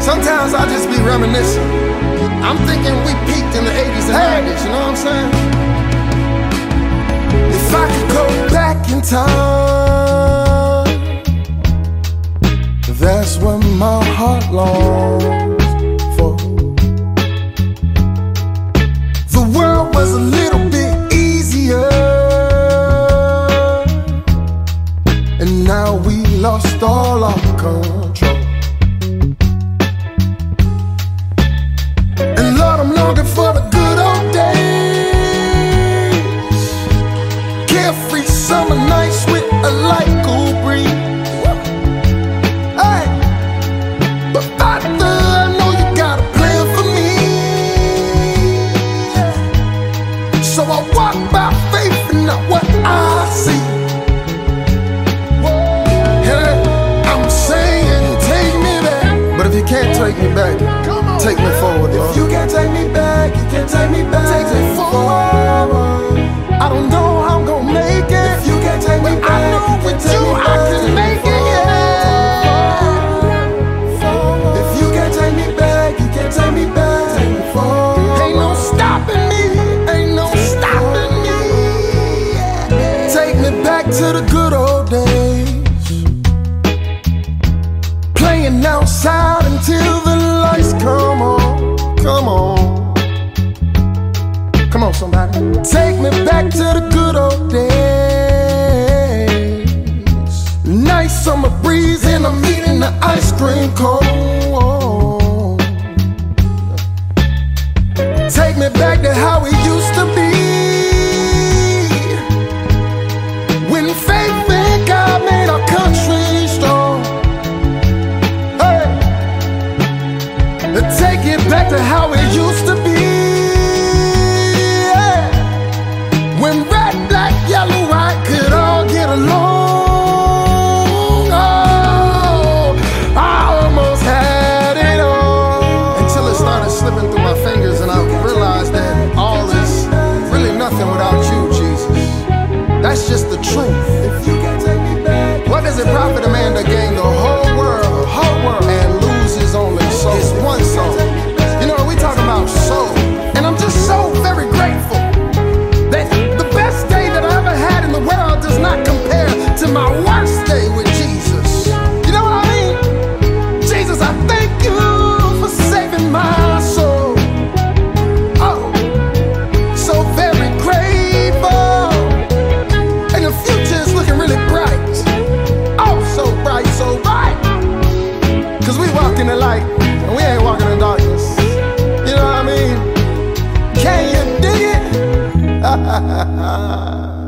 Sometimes I just be reminiscing. I'm thinking we peaked in the 80s and 90s, you know what I'm saying? If I could go back in time, that's what my heart longs for. The world was a little bit easier, and now we lost all our control. And Lord, I'm longing for the good old days, carefree summer nights with a light cool breeze. Hey, but Father, I know you got a plan for me, so I walk by faith and not what I see. Can't take me back, take me forward, Lord. If you can't take me back, you can't take me back, take me forward. I don't know how I'm gonna make it. If you can't take me back, I know with you I can make it, yeah. If you can't take me back, you can't take me back, take me forward. Ain't no stopping me, ain't no stopping me, yeah. Take me back to the good old days, playing outside until the lights come on, come on. Come on, somebody. Take me back to the good old days. Nice summer breeze and I'm eating the ice cream cone. Take me back to how it used to be, when faith in God made our country strong. Take it back to how it used to be, yeah. When red, black, yellow, white could all get along. Oh, I almost had it all, until it started slipping through my fingers and I realized that all is really nothing without you, Jesus. That's just the truth. If you can't take me back, what does it profit a man to gain the whole world, and lose his only soul? It's one soul. You know, we talking about soul, and I'm just so very grateful that the best day that I ever had in the world does not compare to my worst day with Jesus. You know what I mean? Jesus, I thank you for saving my soul. Oh, so very grateful, and the future is looking really bright. Oh, so bright, so bright, 'cause we walk in the light and we ain't walking in darkness. You know what I mean? Can you dig it?